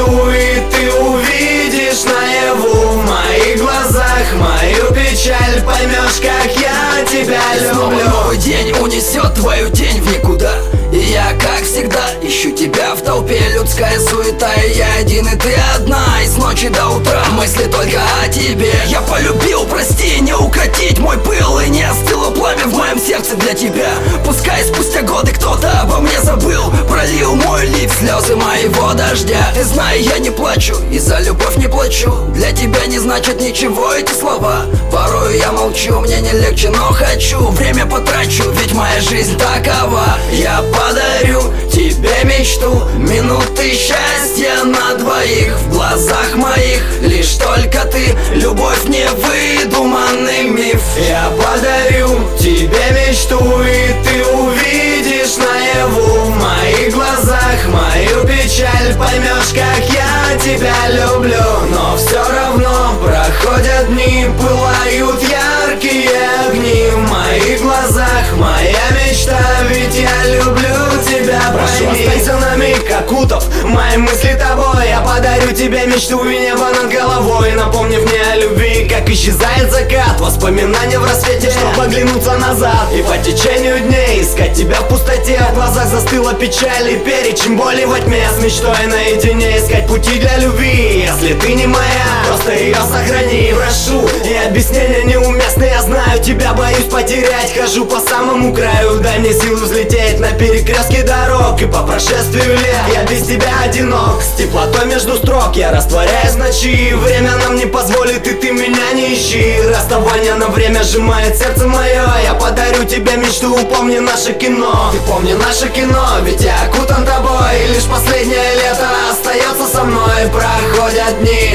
мечту, и ты увидишь наяву в моих глазах мою печаль. Поймешь, как я тебя люблю. Новый день унесет твою тень в никуда, и я, как всегда, ищу тебя в толпе. Людская суета, и я один, и ты одна. И с ночи до утра мысли только о тебе. Я полюбил, прости, не укротить мой пыл, и не остыло пламя в моем сердце для тебя. Пускай спустя годы кто-то обо мне забыл, пролил мой лик слезы моего дождя. Ты знай, я не плачу, и за любовь не плачу. Для тебя не значит ничего эти слова. Порой я молчу, мне не легче, но хочу. Время потрачу, ведь моя жизнь такова. Я подарю тебе мечту, минуты счастья на двоих. В глазах моих лишь только ты, любовь не выдуманный миф. Я подарю тебе мечту, и ты увидишь наяву в моих глазах мою печаль. Поймешь, как я тебя люблю, но все равно проходят дни, пылают яркие огни в моих глазах моя мечта, ведь я люблю тебя. Прошу, останься на миг, окутав мои мысли тобой. Я подарю тебе мечту и небо над головой, напомнив мне о любви, как исчезает закат. Воспоминания в рассвете, чтобы оглянуться назад, и по течению дней искать тебя в пустоте. В глазах застыла печаль и перечень боли во тьме. С мечтой наедине искать пути для любви. Если ты не моя, просто ее сохрани, прошу. И объяснения неуместны, я знаю, тебя боюсь потерять. Хожу по самому краю, дай мне силу взлететь на перекрестке дорог. И по прошествию лет я без тебя одинок, с теплотой между строк я растворяюсь в ночи. Время нам не позволит, и ты меня не ищи. Расставание на время сжимает сердце мое. Я подарю тебе мечту, помни наше кино. Ты помни наше кино, ведь я окутан тобой. И лишь последнее лето остается со мной. Проходят дни,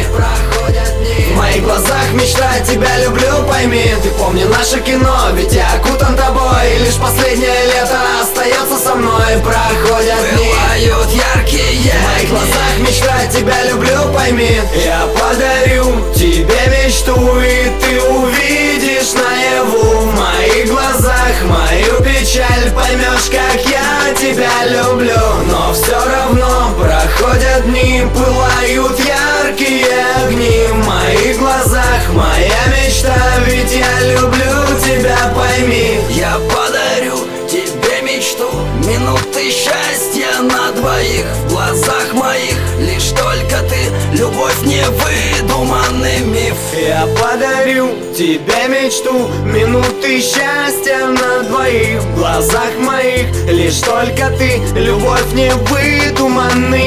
в моих глазах мечта, тебя люблю, пойми. Ты помни наше кино, ведь я окутан тобой. И лишь последнее лето остается со мной. Проходят дни, пылают яркие в моих глазах мечта, тебя люблю, пойми. Я подарю тебе мечту, и ты увидишь наяву в моих глазах мою печаль. Поймешь, как я тебя люблю, но все равно проходят дни, пылают яркие огни в моих глазах моя мечта, ведь я люблю тебя, пойми. Я подарю тебе мечту, минуты счастья на двоих. В глазах моих лишь только ты, любовь не выдуманный миф. Я подарю тебе мечту, минуты счастья на двоих. В глазах моих лишь только ты, любовь не выдуманный